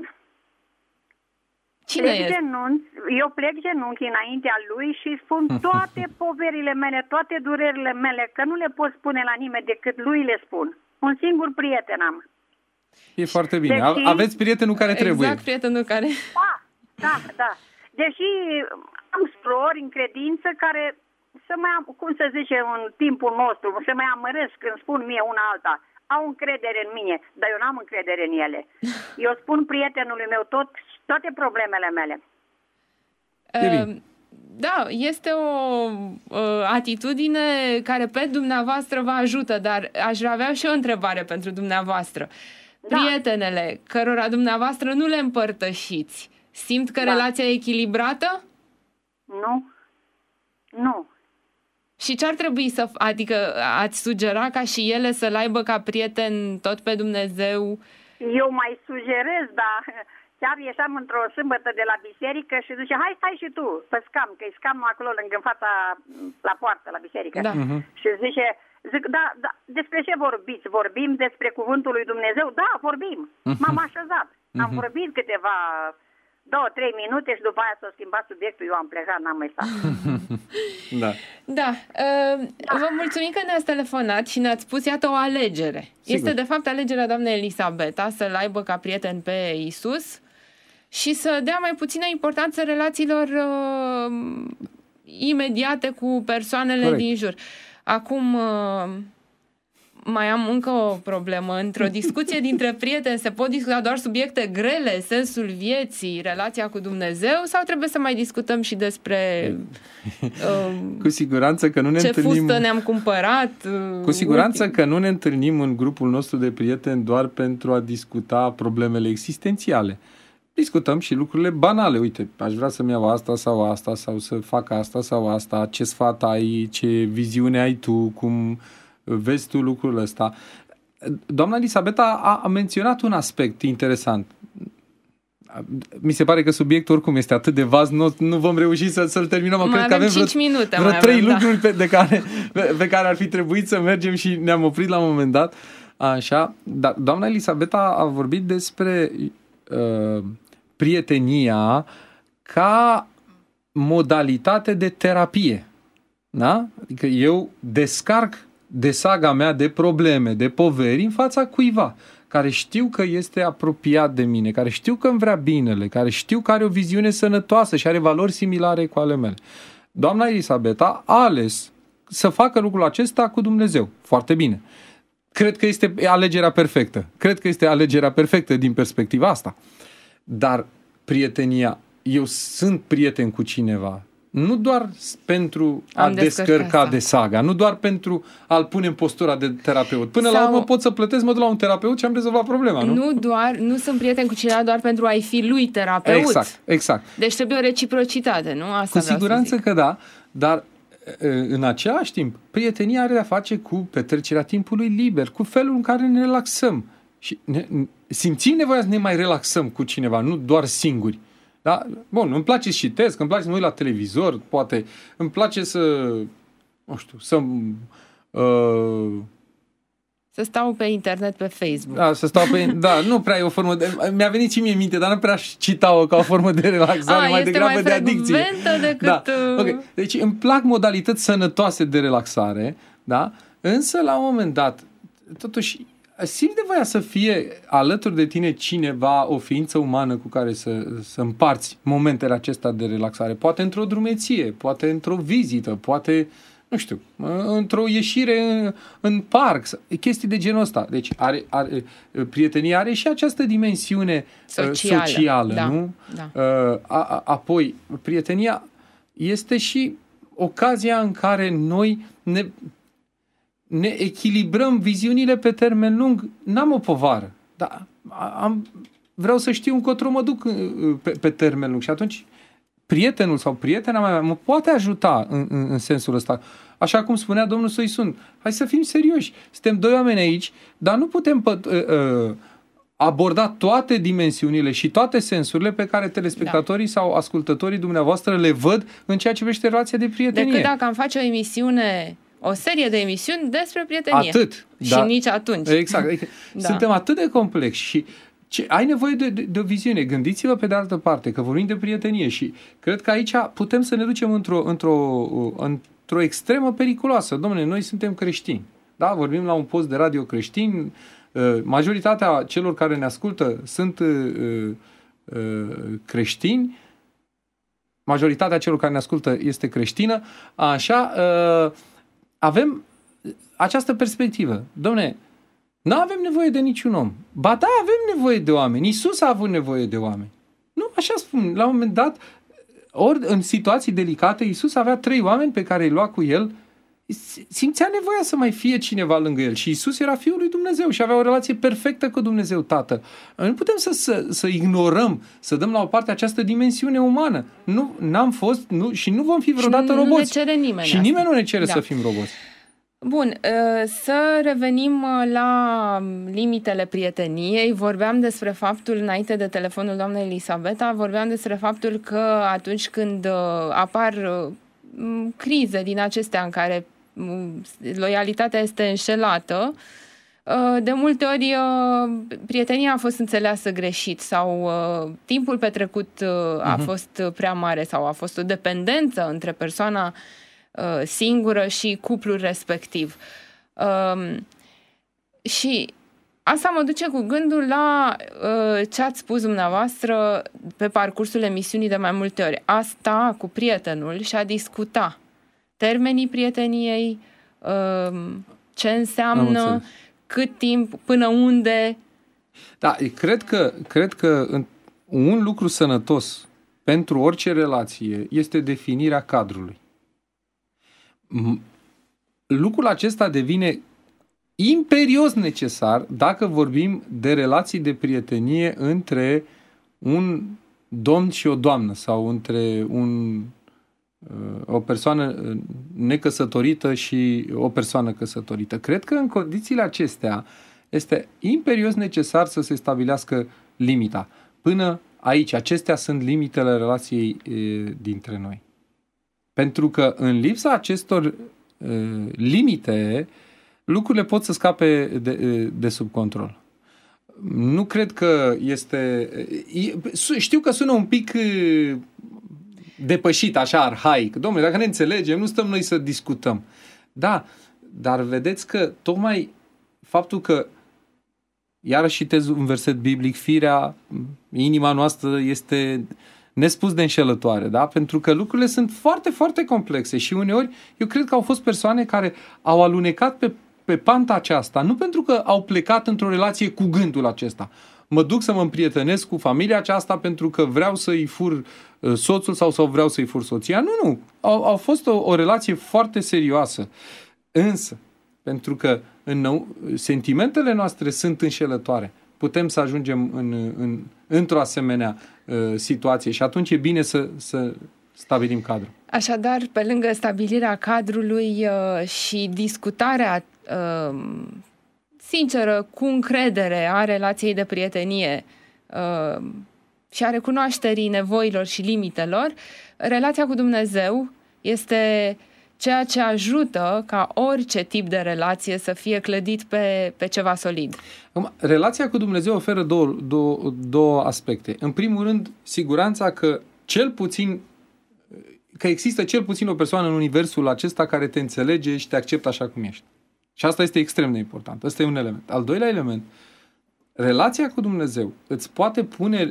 Cine e? Eu plec genunchi înaintea lui și spun toate poverile mele, toate durerile mele, că nu le pot spune la nimeni decât lui le spun. Un singur prieten am. E foarte bine. Deci, aveți prietenul care trebuie. Exact, prietenul care... Da. Deși am surori în credință care... să mai am, cum să zice, în timpul nostru, să mai amăresc când spun mie una alta. Au încredere în mine, dar eu n-am încredere în ele. Eu spun prietenului meu toate problemele mele. Da, este o atitudine care pe dumneavoastră vă ajută, dar aș avea și o întrebare pentru dumneavoastră. Da. Prietenele cărora dumneavoastră nu le împărtășiți, simt că relația e echilibrată? Nu. Și ce ar trebui adică ați sugera ca și ele să-l aibă ca prieten tot pe Dumnezeu? Eu mai sugerez, dar chiar ieșeam într-o sâmbătă de la biserică și zice, hai stai și tu pe scam, că e scamul acolo lângă fața, la poartă, la biserică. Da. Și zic, da, despre ce vorbiți? Vorbim despre cuvântul lui Dumnezeu? Da, vorbim. M-am așezat. Am vorbit câteva 2-3 minute și după aia s-a schimbat subiectul, eu am plecat, n-am mai stat. Da. Vă mulțumim că ne-ați telefonat și ne-ați spus, iată, o alegere. Sigur. Este de fapt alegerea doamnei Elisabeta să-l aibă ca prieten pe Iisus și să dea mai puțină importanță relațiilor imediate cu persoanele din jur. Acum... mai am încă o problemă. Într-o discuție dintre prieteni se pot discuta doar subiecte grele, sensul vieții, relația cu Dumnezeu, sau trebuie să mai discutăm și despre cu siguranță că nu ne ce întâlnim... fustă ne-am cumpărat? Cu siguranță că nu ne întâlnim în grupul nostru de prieteni doar pentru a discuta problemele existențiale. Discutăm și lucrurile banale. Uite, aș vrea să-mi iau asta sau asta, sau să fac asta sau asta, ce sfat ai, ce viziune ai tu, cum... vezi tu lucrul ăsta. Doamna Elisabeta a menționat un aspect interesant. Mi se pare că subiectul oricum este atât de vast, nu vom reuși să-l terminăm. Mai cred că avem 5 minute. Vreo 3 lucruri pe care ar fi trebuit să mergem și ne-am oprit la un moment dat. Așa. Dar doamna Elisabeta a vorbit despre prietenia ca modalitate de terapie. Da? Adică eu descarc de saga mea, de probleme, de poveri în fața cuiva care știu că este apropiat de mine, care știu că îmi vrea binele, care știu că are o viziune sănătoasă și are valori similare cu ale mele. Doamna Elisabeta a ales să facă lucrul acesta cu Dumnezeu. Foarte bine. Cred că este alegerea perfectă. Cred că este alegerea perfectă din perspectiva asta. Dar prietenia, eu sunt prieten cu cineva, nu doar pentru a descărca de saga, nu doar pentru a-l pune în postura de terapeut. Până la urmă pot să plătesc, mă duc la un terapeut și am rezolvat problema, nu? Nu sunt prieten cu cineva doar pentru a-i fi lui terapeut. Exact. Deci trebuie o reciprocitate, nu? Asta cu siguranță că da, dar în același timp, prietenia are de-a face cu petrecerea timpului liber, cu felul în care ne relaxăm. Și simțim nevoia să ne mai relaxăm cu cineva, nu doar singuri. Da? Bun, îmi place să citesc, îmi place să mă uit la televizor, poate, îmi place să stau pe internet, pe Facebook. Da, nu prea e o formă mi-a venit și mie în minte, dar nu prea aș cita-o ca o formă de relaxare, mai degrabă de adicție. Decât... Da. Okay. Deci îmi plac modalități sănătoase de relaxare, da? Însă la un moment dat, totuși, simți nevoia să fie alături de tine cineva, o ființă umană cu care să împarți momentele acestea de relaxare. Poate într-o drumeție, poate într-o vizită, poate, nu știu, într-o ieșire în parc, chestii de genul ăsta. Deci prietenia are și această dimensiune socială, da, nu? Da. Apoi, prietenia este și ocazia în care noi ne echilibrăm viziunile pe termen lung. N-am o povară, dar vreau să știu încotro mă duc pe termen lung și atunci prietenul sau prietena mea mă poate ajuta în sensul ăsta. Așa cum spunea domnul Soisun, hai să fim serioși, suntem doi oameni aici, dar nu putem aborda toate dimensiunile și toate sensurile pe care telespectatorii sau ascultătorii dumneavoastră le văd în ceea ce privește relația de prietenie. Decât dacă am face o serie de emisiuni despre prietenie. Atât. Și nici atunci. Exact. Da. Suntem atât de complexi și ai nevoie de o viziune. Gândiți-vă pe de altă parte că vorbim de prietenie și cred că aici putem să ne ducem într-o extremă periculoasă. Dom'le, noi suntem creștini. Da? Vorbim la un post de radio creștin. Majoritatea celor care ne ascultă sunt creștini. Majoritatea celor care ne ascultă este creștină. Așa, avem această perspectivă. Dom'le, nu avem nevoie de niciun om. Ba da, avem nevoie de oameni. Iisus a avut nevoie de oameni. Nu, așa spun. La un moment dat, ori în situații delicate, Iisus avea 3 oameni pe care îi lua cu el. Simțea nevoia să mai fie cineva lângă el. Și Iisus era Fiul lui Dumnezeu și avea o relație perfectă cu Dumnezeu Tatăl. Nu putem să ignorăm, să dăm la o parte această dimensiune umană. N-am fost și nu vom fi vreodată roboți. Nu ne cere nimeni. Și nimeni nu ne cere să fim roboți. Bun, să revenim la limitele prieteniei. Vorbeam despre faptul, înainte de telefonul doamnei Elisabeta, vorbeam despre faptul că atunci când apar crize din acestea în care loialitatea este înșelată, de multe ori prietenia a fost înțeleasă greșit sau timpul petrecut a fost prea mare sau a fost o dependență între persoana singură și cuplul respectiv. Și asta mă duce cu gândul la ce ați spus dumneavoastră pe parcursul emisiunii de mai multe ori. A sta cu prietenul și a discuta termenii prieteniei, ce înseamnă, cât timp, până unde. Da, cred că un lucru sănătos pentru orice relație este definirea cadrului. Lucrul acesta devine imperios necesar dacă vorbim de relații de prietenie între un domn și o doamnă sau între o persoană necăsătorită și o persoană căsătorită. Cred că în condițiile acestea este imperios necesar să se stabilească limita. Până aici, acestea sunt limitele relației dintre noi. Pentru că în lipsa acestor limite, lucrurile pot să scape de sub control. Nu cred că este... Știu că sună un pic depășit, așa, arhaic. Dom'le, dacă ne înțelegem, nu stăm noi să discutăm. Da, Dar vedeți că tocmai faptul că, iarăși citez un verset biblic, firea, inima noastră este nespus de înșelătoare, da? Pentru că lucrurile sunt foarte, foarte complexe și uneori eu cred că au fost persoane care au alunecat pe panta aceasta, nu pentru că au plecat într-o relație cu gândul acesta. Mă duc să mă împrietenesc cu familia aceasta pentru că vreau să-i fur soțul sau vreau să-i fur soția. Nu. Au fost o relație foarte serioasă. Însă, pentru că sentimentele noastre sunt înșelătoare, putem să ajungem într-o asemenea situație și atunci e bine să stabilim cadrul. Așadar, pe lângă stabilirea cadrului și discutarea sinceră, cu încredere a relației de prietenie și a recunoașterii nevoilor și limitelor, relația cu Dumnezeu este ceea ce ajută ca orice tip de relație să fie clădit pe ceva solid. Relația cu Dumnezeu oferă două aspecte. În primul rând, siguranța că există cel puțin o persoană în universul acesta care te înțelege și te acceptă așa cum ești. Și asta este extrem de important. Ăsta e un element. Al doilea element, relația cu Dumnezeu îți poate pune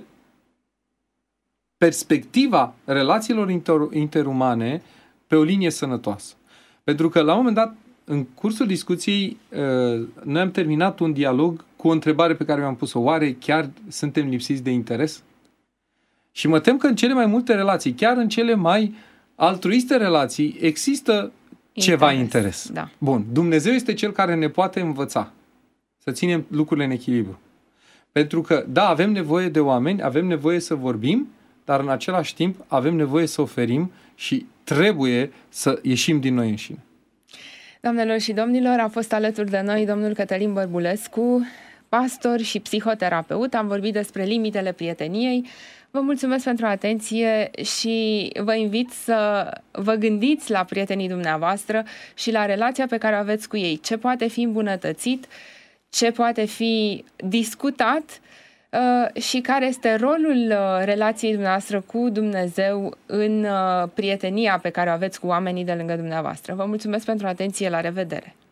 perspectiva relațiilor interumane pe o linie sănătoasă. Pentru că, la un moment dat, în cursul discuției, noi am terminat un dialog cu o întrebare pe care mi-am pus-o. Oare chiar suntem lipsiți de interes? Și mă tem că în cele mai multe relații, chiar în cele mai altruiste relații, există ceva interes. Da. Bun, Dumnezeu este Cel care ne poate învăța să ținem lucrurile în echilibru. Pentru că, da, avem nevoie de oameni, avem nevoie să vorbim, dar în același timp avem nevoie să oferim și trebuie să ieșim din noi înșine. Doamnelor și domnilor, a fost alături de noi domnul Cătălin Bărbulescu, pastor și psihoterapeut. Am vorbit despre limitele prieteniei. Vă mulțumesc pentru atenție și vă invit să vă gândiți la prietenii dumneavoastră și la relația pe care o aveți cu ei. Ce poate fi îmbunătățit, ce poate fi discutat și care este rolul relației dumneavoastră cu Dumnezeu în prietenia pe care o aveți cu oamenii de lângă dumneavoastră. Vă mulțumesc pentru atenție, la revedere!